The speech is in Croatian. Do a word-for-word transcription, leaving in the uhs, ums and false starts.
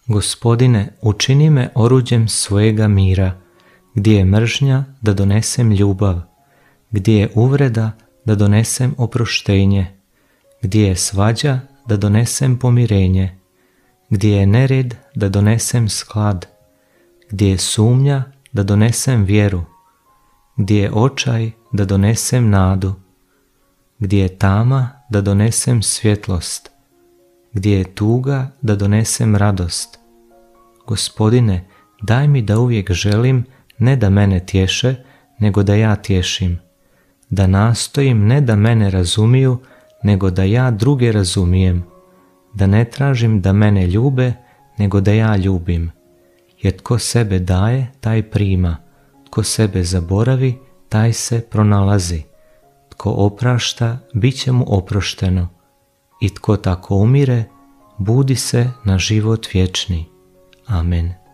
Gospodine, učini me oruđem svojega mira, gdje je mržnja da donesem ljubav, gdje je uvreda da donesem oproštenje, gdje je svađa da donesem pomirenje, gdje je nered da donesem sklad, gdje je sumnja da donesem vjeru, gdje je očaj da donesem nadu, gdje je tama da donesem svjetlost, gdje je tuga da donesem radost. Gospodine, daj mi da uvijek želim ne da mene tješe, nego da ja tješim, da nastojim ne da mene razumiju, nego da ja druge razumijem, da ne tražim da mene ljube, nego da ja ljubim. Jer tko sebe daje, taj prima, tko sebe zaboravi, taj se pronalazi. Tko oprašta, bit će mu oprošteno, i tko tako umire, budi se na život vječni. Amen.